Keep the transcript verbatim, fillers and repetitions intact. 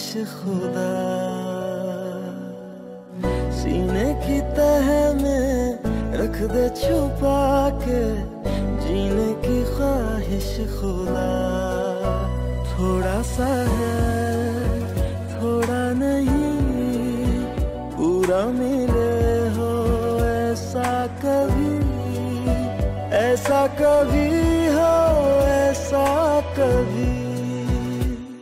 खुदा, सीने की तह में रख दे छुपा के जीने की ख्वाहिश खुदा। थोड़ा सा है थोड़ा नहीं, पूरा मिले हो ऐसा कभी, ऐसा कभी